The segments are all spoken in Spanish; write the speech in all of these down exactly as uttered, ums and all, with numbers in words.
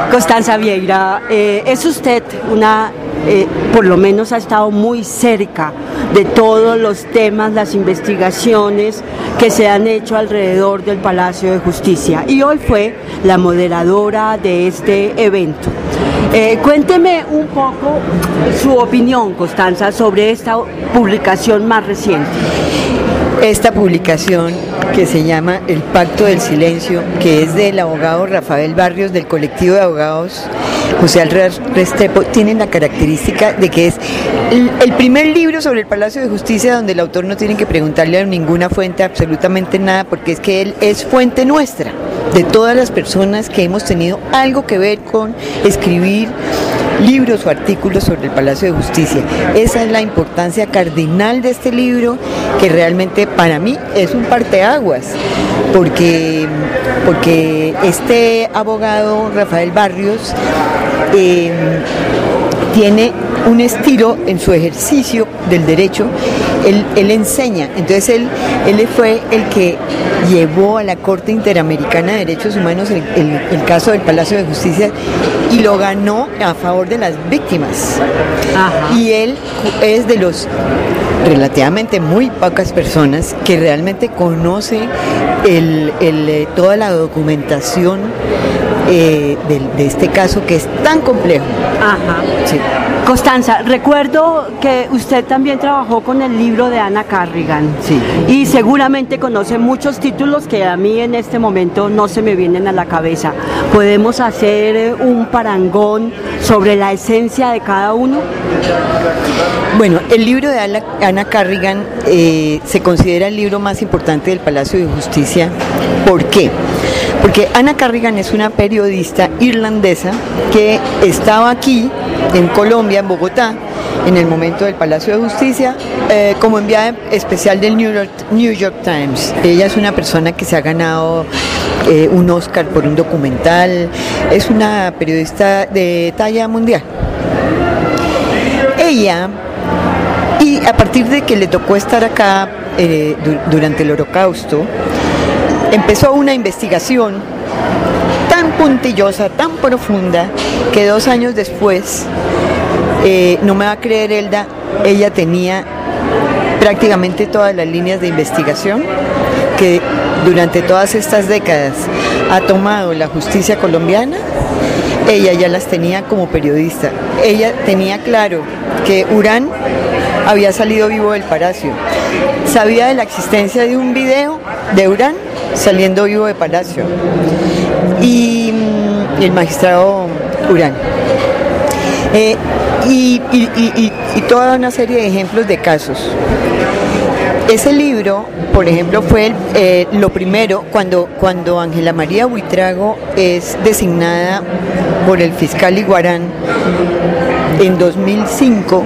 Constanza Vieira, eh, es usted una, eh, por lo menos ha estado muy cerca de todos los temas, las investigaciones que se han hecho alrededor del Palacio de Justicia y hoy fue la moderadora de este evento. Eh, cuénteme un poco su opinión, Constanza, sobre esta publicación más reciente. Esta publicación que se llama El Pacto del Silencio, que es del abogado Rafael Barrios del colectivo de abogados José Alvarado Restrepo, tiene la característica de que es el, el primer libro sobre el Palacio de Justicia donde el autor no tiene que preguntarle a ninguna fuente absolutamente nada, porque es que él es fuente nuestra, de todas las personas que hemos tenido algo que ver con escribir libros o artículos sobre el Palacio de Justicia. Esa es la importancia cardinal de este libro, que realmente para mí es un parteaguas, porque, porque este abogado Rafael Barrios eh, tiene un estilo en su ejercicio del derecho. Él, él enseña, entonces él, él fue el que llevó a la Corte Interamericana de Derechos Humanos el, el, el caso del Palacio de Justicia y lo ganó a favor de las víctimas. Ajá. Y él es de los relativamente muy pocas personas que realmente conoce el, el, toda la documentación eh, de, de este caso, que es tan complejo. Ajá. Sí. Constanza, recuerdo que usted también trabajó con el libro de Anna Carrigan. Sí. Y seguramente conoce muchos títulos que a mí en este momento no se me vienen a la cabeza. ¿Podemos hacer un parangón sobre la esencia de cada uno? Bueno, el libro de Anna, Anna Carrigan eh, se considera el libro más importante del Palacio de Justicia. ¿Por qué? Porque Anna Carrigan es una periodista irlandesa que estaba aquí en Colombia, en Bogotá, en el momento del Palacio de Justicia, eh, como enviada especial del New York, New York Times. Ella es una persona que se ha ganado eh, un Oscar por un documental, es una periodista de talla mundial. Ella, y a partir de que le tocó estar acá eh, du- durante el Holocausto, empezó una investigación tan puntillosa, tan profunda, que dos años después, eh, no me va a creer Elda, ella tenía prácticamente todas las líneas de investigación que durante todas estas décadas ha tomado la justicia colombiana. Ella ya las tenía como periodista. Ella tenía claro que Urán había salido vivo del Palacio. Sabía de la existencia de un video de Urán saliendo vivo de Palacio. Y, y el magistrado Urán. Eh, y, y, y, y toda una serie de ejemplos de casos. Ese libro, por ejemplo, fue el, eh, lo primero cuando, cuando Ángela María Buitrago es designada por el fiscal Iguarán en dos mil cinco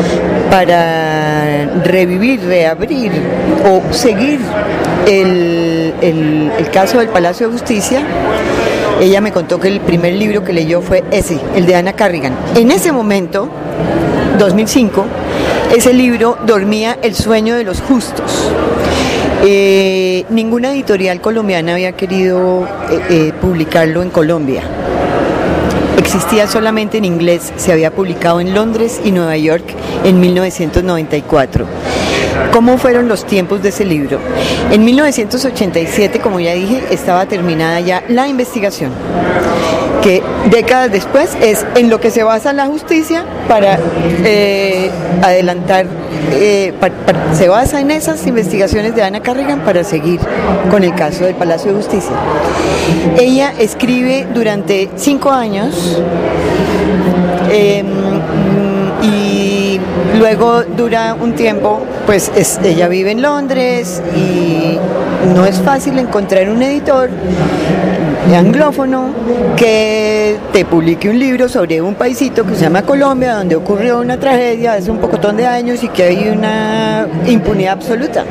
para revivir, reabrir o seguir el, el, el caso del Palacio de Justicia. Ella me contó que el primer libro que leyó fue ese, el de Anna Carrigan. En ese momento, dos mil cinco, ese libro dormía el sueño de los justos. Eh, ninguna editorial colombiana había querido eh, eh, publicarlo en Colombia. Existía solamente en inglés, se había publicado en Londres y Nueva York en mil novecientos noventa y cuatro. ¿Cómo fueron los tiempos de ese libro? En mil novecientos ochenta y siete, como ya dije, estaba terminada ya la investigación, que décadas después es en lo que se basa la justicia para eh, adelantar, eh, para, para, se basa en esas investigaciones de Anna Carrigan para seguir con el caso del Palacio de Justicia. Ella escribe durante cinco años eh, y luego dura un tiempo, pues es, ella vive en Londres y no es fácil encontrar un editor anglófono que te publique un libro sobre un paisito que se llama Colombia, donde ocurrió una tragedia hace un pocotón de años y que hay una impunidad absoluta.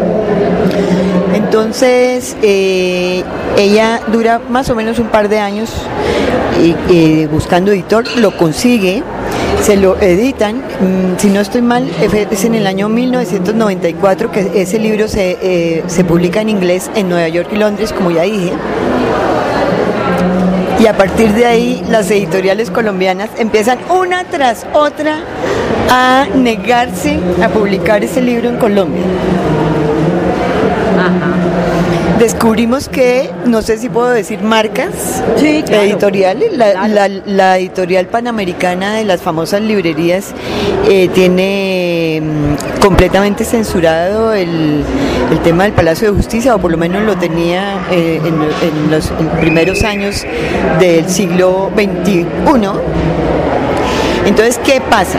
Entonces eh, ella dura más o menos un par de años y, y buscando editor, lo consigue, se lo editan, mmm, si no estoy mal, es en el año mil novecientos noventa y cuatro que ese libro se, eh, se publica en inglés en Nueva York y Londres, como ya dije. Y a partir de ahí las editoriales colombianas empiezan una tras otra a negarse a publicar ese libro en Colombia. Ajá. Descubrimos que, no sé si puedo decir marcas, sí, claro, editoriales, la, claro. la, la editorial panamericana de las famosas librerías eh, tiene mm, completamente censurado el, el tema del Palacio de Justicia, o por lo menos lo tenía eh, en, en los en primeros años del siglo veintiuno. Entonces, ¿qué pasa?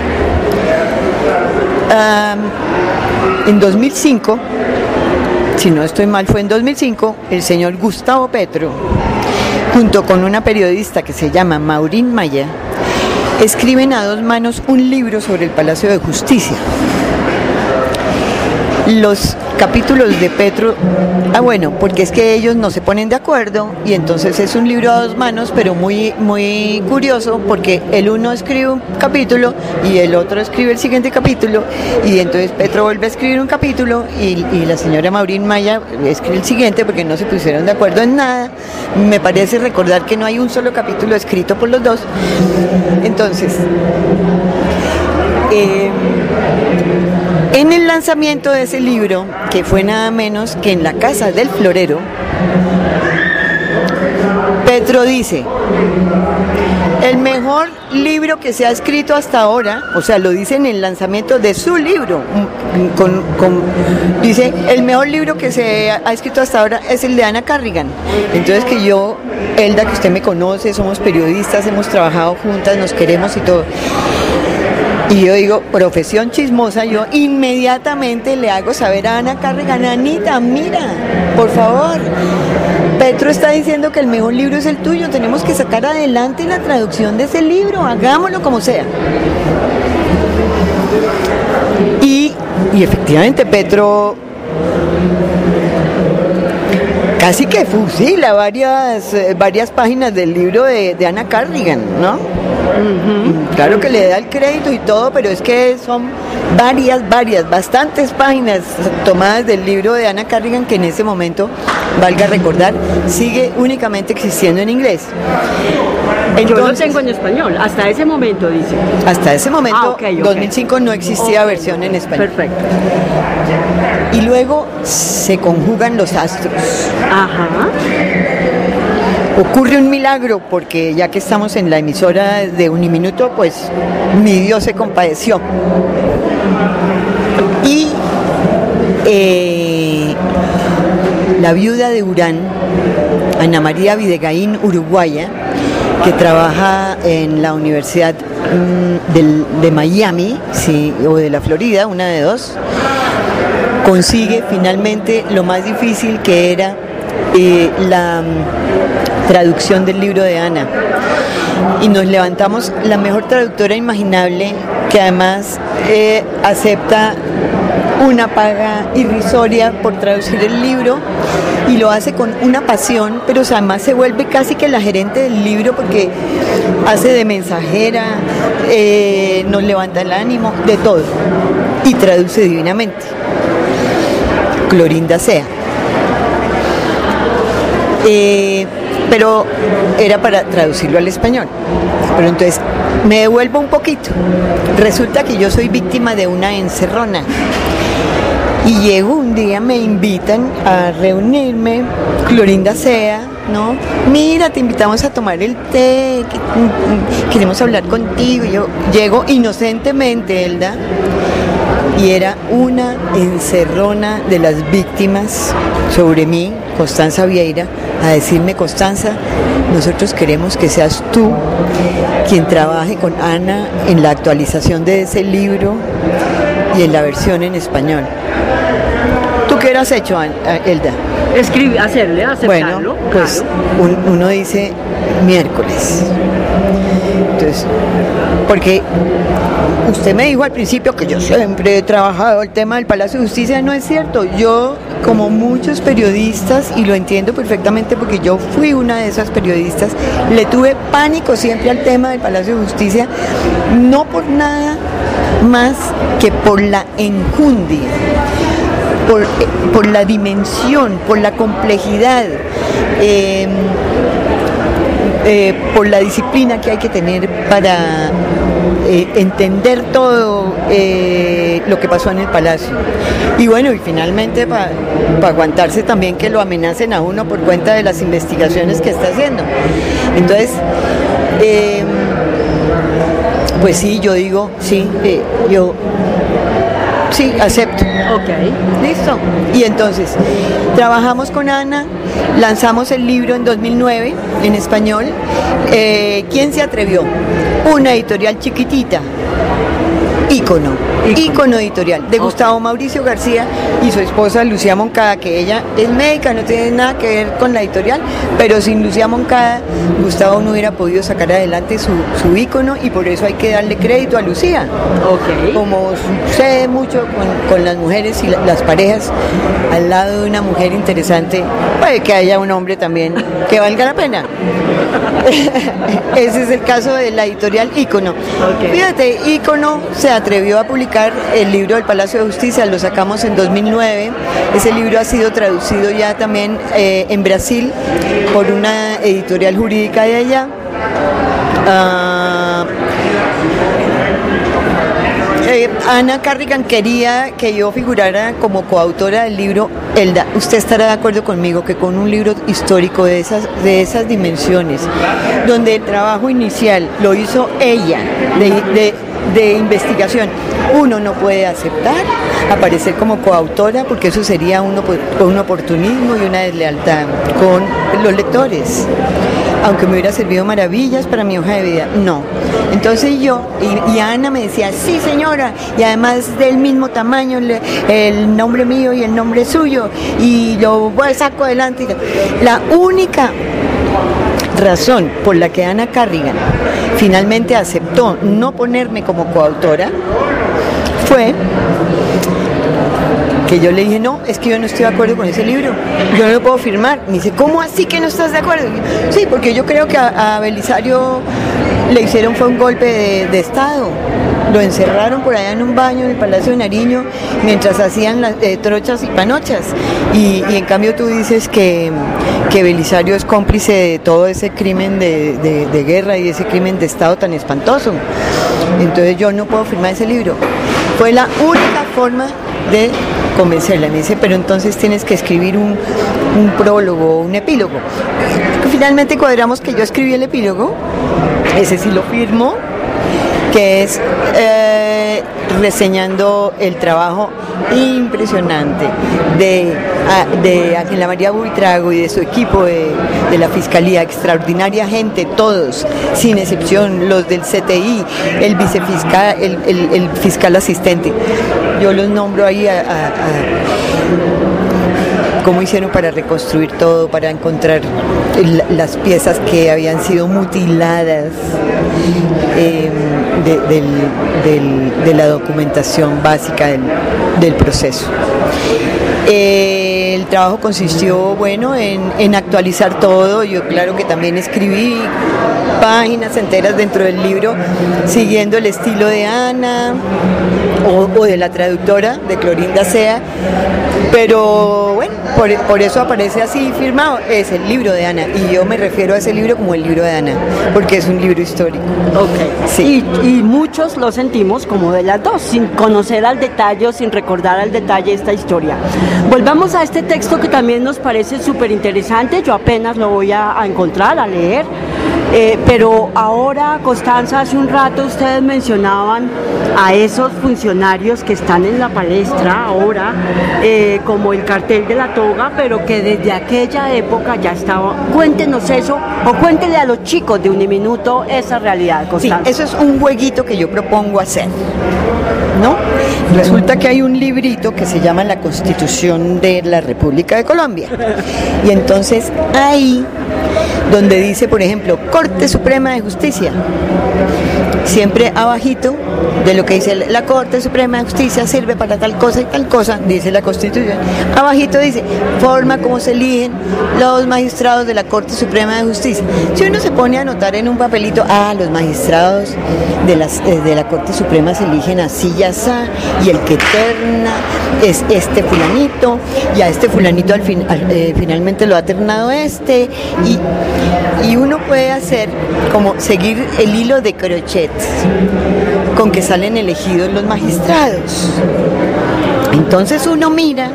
Um, en dos mil cinco, si no estoy mal, fue en dos mil cinco, el señor Gustavo Petro, junto con una periodista que se llama Maureen Maya, escriben a dos manos un libro sobre el Palacio de Justicia. Los capítulos de Petro, ah bueno, porque es que ellos no se ponen de acuerdo y entonces es un libro a dos manos, pero muy, muy curioso, porque el uno escribe un capítulo y el otro escribe el siguiente capítulo, y entonces Petro vuelve a escribir un capítulo y, y la señora Maureen Maya escribe el siguiente, porque no se pusieron de acuerdo en nada. Me parece recordar que no hay un solo capítulo escrito por los dos. Entonces, eh, en el lanzamiento de ese libro, que fue nada menos que en la Casa del Florero, Petro dice: el mejor libro que se ha escrito hasta ahora, o sea, lo dice en el lanzamiento de su libro, con, con, dice, el mejor libro que se ha escrito hasta ahora es el de Anna Carrigan. Entonces, que yo, Elda, que usted me conoce, somos periodistas, hemos trabajado juntas, nos queremos y todo. Y yo digo, profesión chismosa, yo inmediatamente le hago saber a Anna Carrigan: Anita, mira, por favor, Petro está diciendo que el mejor libro es el tuyo, tenemos que sacar adelante la traducción de ese libro, hagámoslo como sea. Y, y efectivamente Petro casi que fusila varias, varias páginas del libro de, de Anna Carrigan, ¿no? Uh-huh. Claro que le da el crédito y todo, pero es que son varias, varias, bastantes páginas tomadas del libro de Anna Carrigan, que en ese momento, valga recordar, sigue únicamente existiendo en inglés. Entonces, yo lo tengo en español, hasta ese momento, dice. Hasta ese momento, ah, okay, okay. dos mil cinco, no existía okay. versión en español. Perfecto. Y luego se conjugan los astros. Ajá. Ocurre un milagro, porque ya que estamos en la emisora de Uniminuto, pues mi Dios se compadeció. Y eh, la viuda de Urán, Ana María Videgaín, uruguaya, que trabaja en la Universidad mmm, del, de Miami, sí, o de la Florida, una de dos, consigue finalmente lo más difícil, que era eh, la um, traducción del libro de Ana. Y nos levantamos la mejor traductora imaginable, que además eh, acepta una paga irrisoria por traducir el libro, y lo hace con una pasión, pero además se vuelve casi que la gerente del libro, porque hace de mensajera, eh, nos levanta el ánimo, de todo, y traduce divinamente. Clorinda Sea. Eh, pero era para traducirlo al español. Pero entonces me devuelvo un poquito. Resulta que yo soy víctima de una encerrona. Y llego un día, me invitan a reunirme, Clorinda Sea, ¿no? Mira, te invitamos a tomar el té, que, queremos hablar contigo. Y yo llego inocentemente, Elda, y era una encerrona de las víctimas sobre mí, Constanza Vieira, a decirme: Constanza, nosotros queremos que seas tú quien trabaje con Ana en la actualización de ese libro y en la versión en español. ¿Tú qué has hecho, Elda? Escribir, hacerle, aceptarlo. Bueno, pues claro. un, uno dice miércoles. Entonces, porque usted me dijo al principio que yo siempre he trabajado el tema del Palacio de Justicia. No es cierto. Yo, como muchos periodistas, y lo entiendo perfectamente porque yo fui una de esas periodistas, le tuve pánico siempre al tema del Palacio de Justicia, no por nada más que por la enjundia, por, por la dimensión, por la complejidad. Eh, eh, por la disciplina que hay que tener para eh, entender todo eh, lo que pasó en el Palacio. Y bueno, y finalmente para pa aguantarse también que lo amenacen a uno por cuenta de las investigaciones que está haciendo. Entonces, eh, pues sí, yo digo, sí, eh, yo sí, acepto. Ok. Listo. Y entonces, trabajamos con Ana, lanzamos el libro en dos mil nueve en español. Eh, ¿Quién se atrevió? Una editorial chiquitita. Ícono, Ícono Editorial, de Gustavo Mauricio García y su esposa Lucía Moncada, que ella es médica, no tiene nada que ver con la editorial, pero sin Lucía Moncada, Gustavo no hubiera podido sacar adelante su, su Ícono, y por eso hay que darle crédito a Lucía. Okay. Como sucede mucho con, con las mujeres y la, las parejas, al lado de una mujer interesante, puede que haya un hombre también que valga la pena. Ese es el caso de la editorial Ícono. Okay. Fíjate, Ícono se atrevió a publicar el libro del Palacio de Justicia, lo sacamos en dos mil nueve. Ese libro ha sido traducido ya también eh, en Brasil por una editorial jurídica de allá. Uh, eh, Ana Carrigan quería que yo figurara como coautora del libro. Elda, usted estará de acuerdo conmigo que con un libro histórico de esas, de esas dimensiones, donde el trabajo inicial lo hizo ella, de, de, de investigación, uno no puede aceptar aparecer como coautora, porque eso sería un, un oportunismo y una deslealtad con los lectores. Aunque me hubiera servido maravillas para mi hoja de vida, no. Entonces yo, y, y Ana me decía, sí señora, y además del mismo tamaño, le, el nombre mío y el nombre suyo, y lo pues, saco adelante. La única razón por la que Ana Carrigan finalmente aceptó no ponerme como coautora fue que yo le dije, no, es que yo no estoy de acuerdo con ese libro, yo no lo puedo firmar. Me dice, ¿cómo así que no estás de acuerdo? Sí, porque yo creo que a, a Belisario le hicieron fue un golpe de, de Estado. Lo encerraron por allá en un baño en el Palacio de Nariño mientras hacían las eh, trochas y panochas. Y, y en cambio tú dices que, que Belisario es cómplice de todo ese crimen de, de, de guerra y ese crimen de Estado tan espantoso. Entonces yo no puedo firmar ese libro. Fue la única forma de convencerla. Me dice, pero entonces tienes que escribir un, un prólogo, un epílogo. Finalmente cuadramos que yo escribí el epílogo, ese sí lo firmo, que es eh, reseñando el trabajo impresionante de, de Ángela María Buitrago y de su equipo de, de la Fiscalía, extraordinaria gente, todos, sin excepción, los del C T I, el vicefiscal, el, el, el fiscal asistente. Yo los nombro ahí a, a, a cómo hicieron para reconstruir todo, para encontrar el, las piezas que habían sido mutiladas eh, de, del, del, de la documentación básica del, del proceso. Eh, el trabajo consistió, bueno, en, en actualizar todo. Yo claro que también escribí páginas enteras dentro del libro, siguiendo el estilo de Ana o, o de la traductora, de Clorinda Sea, pero bueno, por, por eso aparece así firmado, es el libro de Ana, y yo me refiero a ese libro como el libro de Ana, porque es un libro histórico. Okay. Sí. Y, y muchos lo sentimos como de las dos, sin conocer al detalle o sin recordar al detalle esta historia. Volvamos a este texto que también nos parece súper interesante, yo apenas lo voy a, a encontrar, a leer. Eh, pero ahora, Constanza, hace un rato ustedes mencionaban a esos funcionarios que están en la palestra ahora, eh, como el cartel de la toga, pero que desde aquella época ya estaba. Cuéntenos eso, o cuéntenle a los chicos de Uniminuto esa realidad, Constanza. Sí, eso es un jueguito que yo propongo hacer, ¿no? Resulta que hay un librito que se llama La Constitución de la República de Colombia, y entonces ahí donde dice, por ejemplo, Corte Suprema de Justicia, siempre abajito de lo que dice la Corte Suprema de Justicia sirve para tal cosa y tal cosa, dice la Constitución, abajito dice, forma como se eligen los magistrados de la Corte Suprema de Justicia. Si uno se pone a anotar en un papelito, ah, los magistrados de, las, de la Corte Suprema se eligen así y asá, y el que terna es este fulanito, y a este fulanito al fin, al, eh, finalmente lo ha ternado este, y, y uno puede hacer como seguir el hilo de crochet con que salen elegidos los magistrados. Entonces uno mira,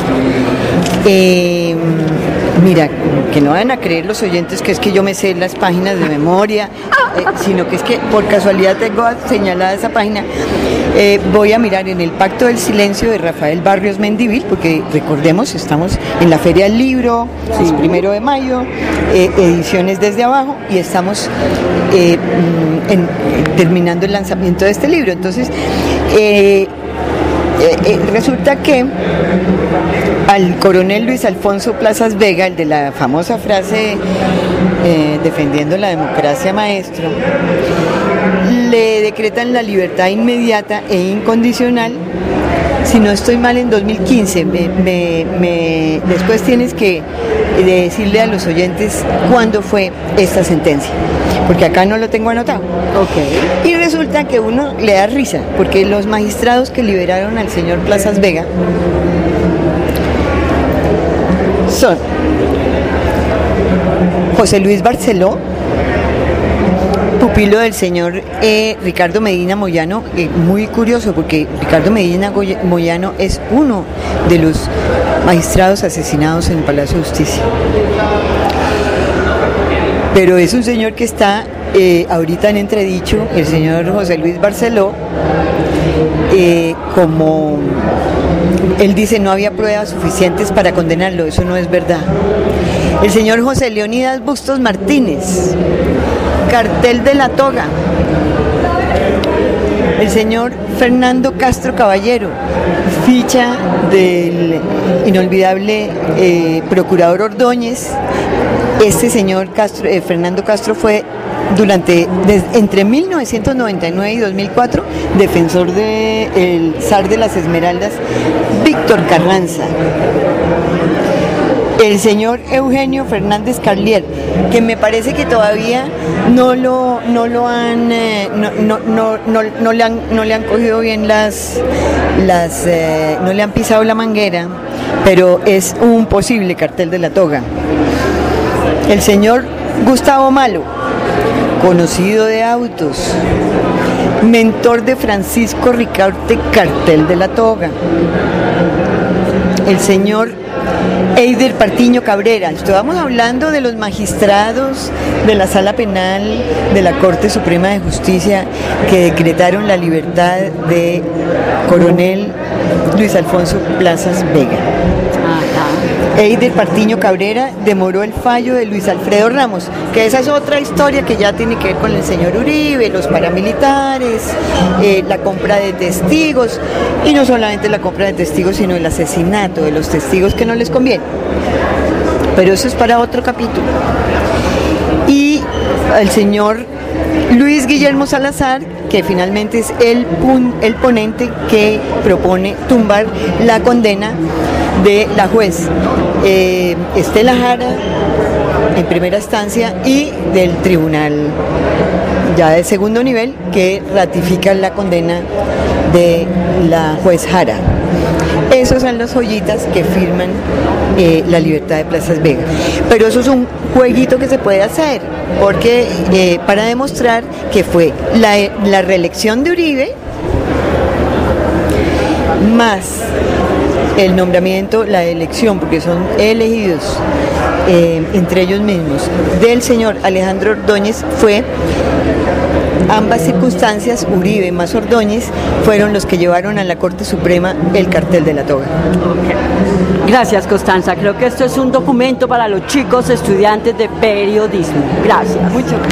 eh, mira, que no van a creer los oyentes que es que yo me sé las páginas de memoria, eh, sino que es que por casualidad tengo señalada esa página. Eh, voy a mirar en el Pacto del Silencio de Rafael Barrios Mendívil, porque recordemos, estamos en la Feria del Libro, sí. Es primero de mayo, eh, ediciones desde abajo, y estamos eh, en, en, terminando el lanzamiento de este libro. Entonces, eh, Eh, eh, resulta que al coronel Luis Alfonso Plazas Vega, el de la famosa frase eh, defendiendo la democracia, maestro, le decretan la libertad inmediata e incondicional, si no estoy mal, en dos mil quince. Me, me, me, después tienes que decirle a los oyentes cuándo fue esta sentencia, porque acá no lo tengo anotado. Okay. Y resulta que uno le da risa, porque los magistrados que liberaron al señor Plazas Vega son José Luis Barceló, pupilo del señor eh, Ricardo Medina Moyano, eh, muy curioso porque Ricardo Medina Goya, Moyano es uno de los magistrados asesinados en el Palacio de Justicia. Pero es un señor que está eh, ahorita en entredicho, el señor José Luis Barceló, eh, como él dice, no había pruebas suficientes para condenarlo, eso no es verdad. El señor José Leonidas Bustos Martínez, cartel de la toga. El señor Fernando Castro Caballero, ficha del inolvidable eh, procurador Ordóñez. Este señor Castro, eh, Fernando Castro fue durante des, entre mil novecientos noventa y nueve y dos mil cuatro defensor del zar de las Esmeraldas, Víctor Carranza. El señor Eugenio Fernández Carlier, que me parece que todavía no lo, no lo han, eh, no, no, no, no, no, le han, no le han cogido bien las, las eh, no le han pisado la manguera, pero es un posible cartel de la toga. El señor Gustavo Malo, conocido de autos, mentor de Francisco Ricaurte, cartel de la toga. El señor Eider Partiño Cabrera. Estamos hablando de los magistrados de la Sala Penal de la Corte Suprema de Justicia que decretaron la libertad de coronel Luis Alfonso Plazas Vega. Eider Partiño Cabrera demoró el fallo de Luis Alfredo Ramos, que esa es otra historia que ya tiene que ver con el señor Uribe, los paramilitares, eh, la compra de testigos, y no solamente la compra de testigos, sino el asesinato de los testigos que no les conviene. Pero eso es para otro capítulo. Y el señor Luis Guillermo Salazar, que finalmente es el, pun, el ponente que propone tumbar la condena de la juez eh, Estela Jara en primera instancia y del tribunal ya de segundo nivel que ratifica la condena de la juez Jara. Esos son las joyitas que firman eh, la libertad de Plazas Vega. Pero eso es un jueguito que se puede hacer, porque eh, para demostrar que fue la, la reelección de Uribe más el nombramiento, la elección, porque son elegidos eh, entre ellos mismos, del señor Alejandro Ordóñez, fue ambas circunstancias, Uribe más Ordóñez, fueron los que llevaron a la Corte Suprema el cartel de la toga. Okay. Gracias, Constanza. Creo que esto es un documento para los chicos estudiantes de periodismo. Gracias. Muchas gracias.